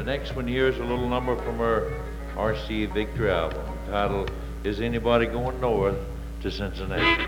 The next one here is a little number from her RC Victory album. The title is Anybody Going North to Cincinnati?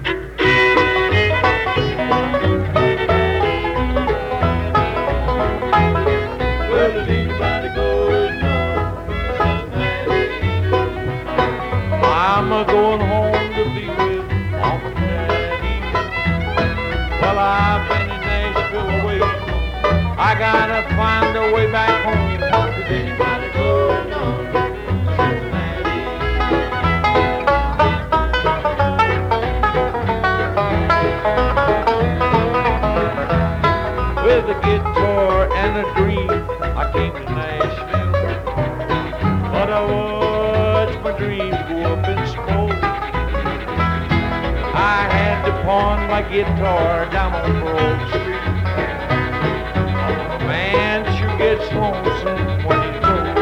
Well, is anybody going north to Cincinnati? I'm going home to be with Mom and Daddy. Well, I've been in Nashville away from home. I gotta find a way back home. Is anybody going north to Cincinnati? With a guitar and a dream, I came to Nashville, but I watched my dreams go up in smoke. I had to pawn my guitar down on Broad Street. Oh, a man sure gets lonesome when he's broke.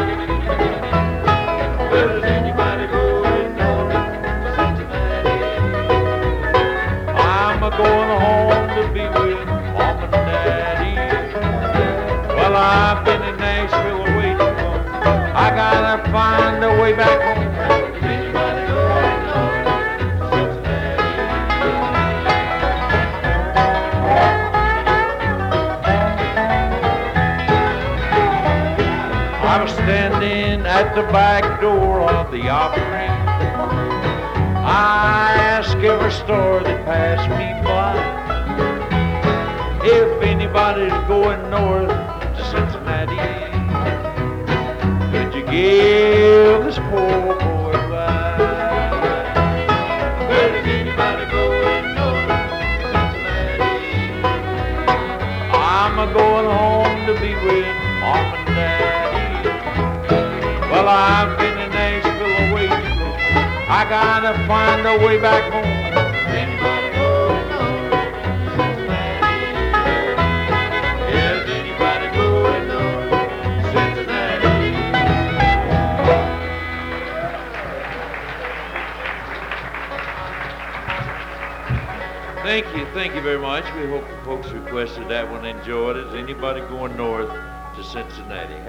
Well, is anybody going north to Cincinnati? I'm going home to be with Mom and Daddy. Well, I've been in Nashville away too long. I gotta find a way back home. Is anybody going north to Cincinnati? I was standing at the back door of the Opry. I asked every store that passed me by if anybody's going north to Cincinnati. Could you give this poor boy a ride? Well, is anybody going north to Cincinnati? I'm going home to be with Mom and Daddy. Well, I've been in Nashville away too long. I gotta find a way back home. Is anybody going north to Cincinnati? Is anybody going north to Cincinnati? Thank you very much. We hope the folks requested that one enjoyed it. Is anybody going north to Cincinnati?